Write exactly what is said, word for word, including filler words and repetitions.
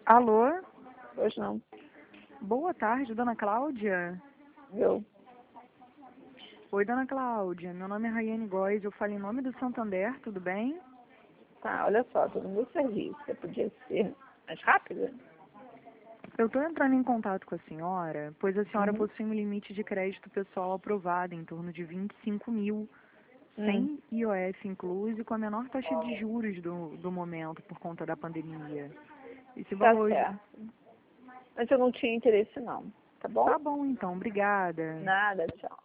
Alô? Pois não. Boa tarde, dona Cláudia. Eu. Oi, dona Cláudia. Meu nome é Rayane Góes. Eu falo em nome do Santander, tudo bem? Tá, olha só, tô no meu serviço. Você podia ser mais rápida? Eu estou entrando em contato com a senhora, pois a senhora Uhum. possui um limite de crédito pessoal aprovado em torno de vinte e cinco mil, Hum. sem I O F incluso e com a menor taxa de juros do, do momento por conta da pandemia. Esse Tá valor... certo. Mas eu não tinha interesse não, tá bom? Tá bom, então. Obrigada. Nada, tchau.